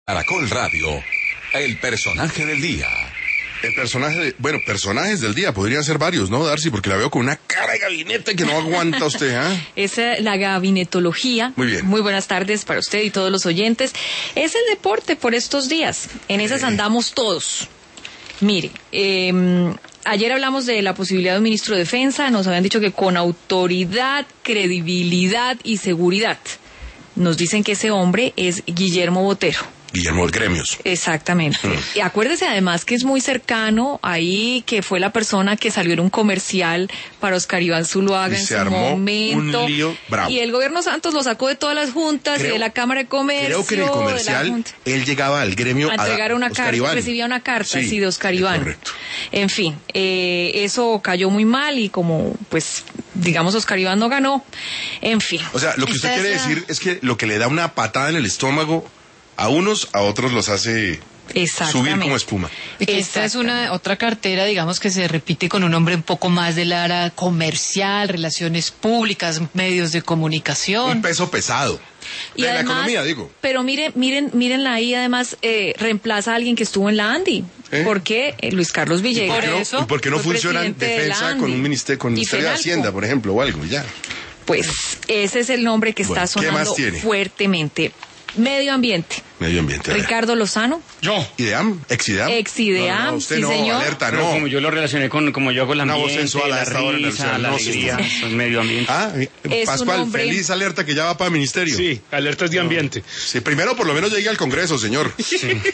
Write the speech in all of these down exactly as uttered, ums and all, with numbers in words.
Caracol Radio, el personaje del día. El personaje, de, bueno, personajes del día, podrían ser varios, ¿no, Darcy? Porque la veo con una cara de gabinete que no aguanta usted, ¿ah? ¿eh? Es la gabinetología. Muy bien. Muy buenas tardes para usted y todos los oyentes. Es el deporte por estos días. En esas andamos todos. Mire, eh, ayer hablamos de la posibilidad de un ministro de defensa. Nos habían dicho que con autoridad, credibilidad y seguridad. Nos dicen que ese hombre es Guillermo Botero. Guillermo de Gremios. Exactamente. Mm. Y acuérdese además que es muy cercano ahí, que fue la persona que salió en un comercial para Oscar Iván Zuluaga en su momento. Un lío bravo. Y el gobierno Santos lo sacó de todas las juntas creo, y de la Cámara de Comercio. Creo que en el comercial él llegaba al gremio a entregar a una Oscar carta, Iván. recibía una carta, sí, sí, de Oscar Iván. Correcto. En fin, eh, eso cayó muy mal y como, pues, digamos, Oscar Iván no ganó. En fin. O sea, lo que usted quiere decir es que lo que le da una patada en el estómago a unos, a otros los hace subir como espuma. Y que esta es una otra cartera, digamos, que se repite con un hombre un poco más del área comercial, relaciones públicas, medios de comunicación. Un peso pesado. Y de además, la economía, digo. Pero miren, miren, mírenla ahí, además, eh, reemplaza a alguien que estuvo en la ANDI. ¿Eh? ¿Por qué? Eh, Luis Carlos Villegas. ¿Y por qué no, ¿y por qué no funciona defensa con un ministerio, con Ministerio de Hacienda, por ejemplo, o algo, ya? Pues, ese es el nombre que bueno, está sonando fuertemente. Medio ambiente. Medio ambiente. Ricardo Lozano. Yo. ¿Ideam? ¿Exideam? Exideam, no, no, usted sí, no, señor. Alerta, Pero no. como yo lo relacioné con, como yo hago el ambiente, una voz sensual la a risa, la no, alegría, sí. el medio ambiente. Ah, es Pascual, hombre... feliz alerta que ya va para el ministerio. Sí, alertas de no. ambiente. Sí, primero por lo menos llegue al Congreso, señor. Sí,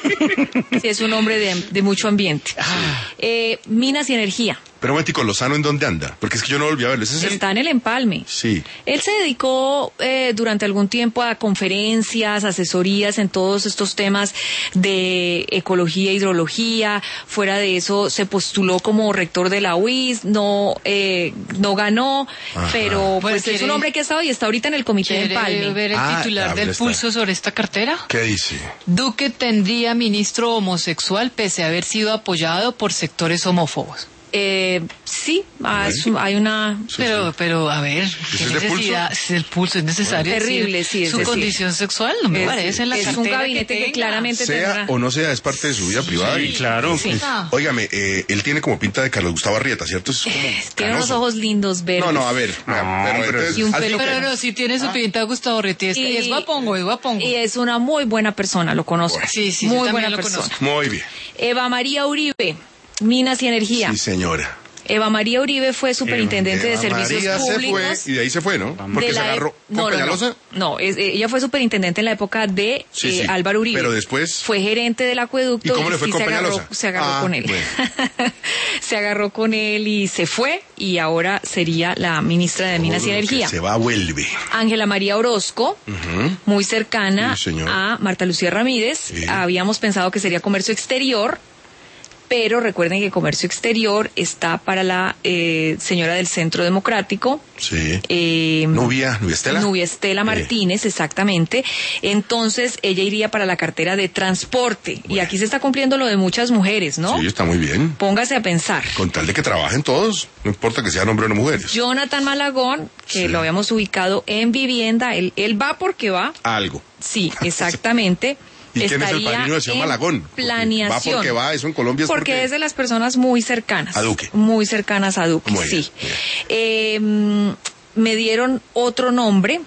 sí es un hombre de, de mucho ambiente. Ah. Eh, Minas y Energía. Pero un momentico, ¿Lozano en dónde anda? Porque es que yo no volví a verlo. ¿Ese es Está el... en el empalme. Sí. Él se dedicó eh, durante algún tiempo a conferencias, asesorías en todos estos temas de ecología, hidrología. Fuera de eso, se postuló como rector de la U I S, no eh, no ganó, Ajá. pero pues bueno, es un hombre que ha estado y está ahorita en el comité de empalme. ¿Quiere ver el ah, titular del está. Pulso sobre esta cartera? ¿Qué dice? Duque tendría ministro homosexual pese a haber sido apoyado por sectores homófobos. Eh, sí, hay, hay una... Sí, pero, sí. pero, a ver, ¿qué ¿Es necesidad? el pulso? ¿Es el pulso? ¿Es necesario? Bueno, terrible, sí, es ¿Su decir, condición sexual? No me es, parece en la es cartera un gabinete que, que claramente sea tendrá... o no sea, es parte de su vida privada. Sí, y... claro. Sí. Óigame, eh, él tiene como pinta de Carlos Gustavo Arrieta, ¿cierto? Es como tiene unos ojos lindos, verdes. No, no, a ver. No, pero pero, entonces, y un hazlo pelo- que- Pero no, sí tiene su Ah. pinta de Gustavo Arrieta. Y, Y- es guapongo, es guapongo. Y es una muy buena persona, lo conozco. Bueno. Sí, sí, muy yo también buena lo persona. conozco. Muy bien. Eva María Uribe, Minas y Energía. Sí, señora. Eva María Uribe fue superintendente Eva de servicios María públicos. se fue y de ahí se fue, ¿no? Porque de se la agarró e- con no, no, Peñalosa. no, no, es- ella fue superintendente en la época de Sí, eh, sí, Álvaro Uribe. pero después- fue gerente del acueducto. ¿Y cómo le fue sí con se agarró, Peñalosa? se agarró Ah, con él. bueno. Se agarró con él y se fue y ahora sería la ministra de Minas y Todo lo que Energía. Se va, vuelve. Ángela María Orozco, Ujú. muy cercana Sí, señor. a Marta Lucía Ramírez. Sí. Habíamos pensado que sería comercio exterior, pero recuerden que comercio exterior está para la eh, señora del Centro Democrático. Sí. Eh, Nubia, Nubia Estela. Nubia Estela Martínez, exactamente. Entonces, ella iría para la cartera de transporte. Y aquí se está cumpliendo lo de muchas mujeres, ¿no? Sí, está muy bien. Póngase a pensar. Con tal de que trabajen todos, no importa que sean hombres o mujeres. Jonathan Malagón, que Sí. lo habíamos ubicado en vivienda, él, él va porque va. Algo. Sí, exactamente. ¿Y quién es el Estaría padrino del señor en Malagón? Porque Planeación. va porque va, eso en Colombia es porque porque... es de las personas muy cercanas. A Duque. Muy cercanas a Duque, Muy bien, sí. Eh, me dieron otro nombre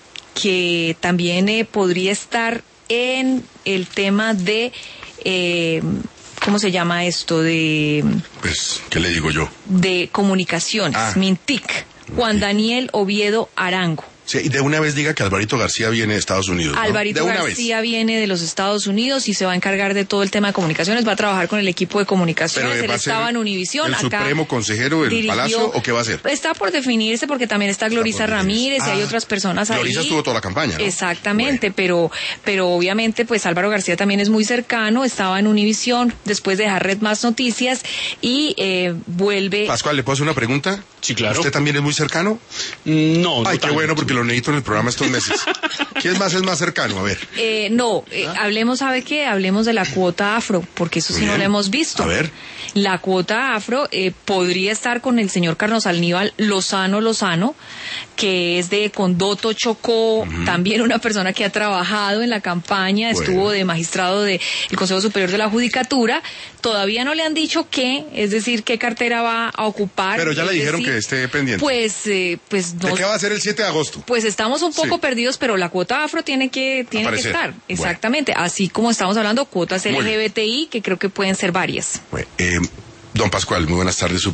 que también eh, podría estar en el tema de... Eh, ¿cómo se llama esto? De, Pues, ¿qué le digo yo? de comunicaciones, Ah. Mintic. Juan Daniel Oviedo Arango. Sí, y de una vez diga que Alvarito García viene de Estados Unidos, ¿no? Alvarito de una García vez. viene de los Estados Unidos y se va a encargar de todo el tema de comunicaciones, va a trabajar con el equipo de comunicaciones, Pero él va a ser estaba en Univisión, ¿el acá supremo consejero del dirigió- Palacio o qué va a hacer? Está por definirse porque también está Glorisa por Ramírez definirse. y hay Ah, otras personas ahí. Glorisa estuvo toda la campaña, ¿no? Exactamente, Bueno. pero pero obviamente pues Álvaro García también es muy cercano, estaba en Univisión, después de dejar Red Más Noticias y eh, vuelve... Pascual, ¿le puedo hacer una pregunta? Sí, claro. ¿Usted también es muy cercano? No, Ay, no qué tanto. bueno, porque lo necesito en el programa estos meses. ¿Quién más es más cercano? A ver. Eh, no, eh, hablemos, ¿sabe qué? Hablemos de la cuota afro, porque eso sí Muy no bien. lo hemos visto. A ver. La cuota afro eh, podría estar con el señor Carlos Aníbal Lozano Lozano, que es de Condoto, Chocó, uh-huh. también una persona que ha trabajado en la campaña, bueno. estuvo de magistrado del Consejo Superior de la Judicatura. Todavía no le han dicho qué, es decir, qué cartera va a ocupar. Pero ya le dijeron decir, que esté pendiente. Pues, eh, pues no. ¿De qué va a ser el siete de agosto? Pues estamos un poco sí. perdidos, pero la cuota afro tiene que tiene Aparecer. que estar, exactamente. Bueno. Así como estamos hablando cuotas L G B T I, que creo que pueden ser varias. Bueno, eh, don Pascual, muy buenas tardes.